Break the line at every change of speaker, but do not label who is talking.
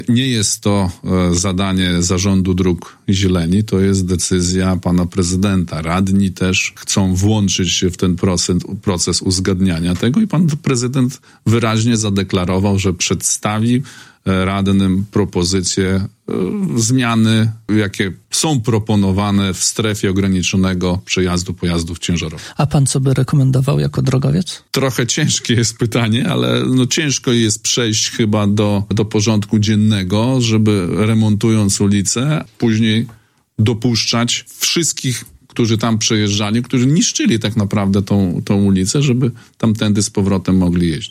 Nie jest to zadanie Zarządu Dróg Zieleni, to jest decyzja pana prezydenta. Radni też chcą włączyć się w ten proces uzgadniania tego i pan prezydent wyraźnie zadeklarował, że przedstawi radnym propozycje zmiany, jakie są proponowane w strefie ograniczonego przejazdu pojazdów ciężarowych.
A pan co by rekomendował jako drogowiec?
Trochę ciężkie jest pytanie, ale ciężko jest przejść chyba do porządku dziennego, żeby remontując ulicę, później dopuszczać wszystkich, którzy tam przejeżdżali, którzy niszczyli tak naprawdę tą ulicę, żeby tamtędy z powrotem mogli jeździć.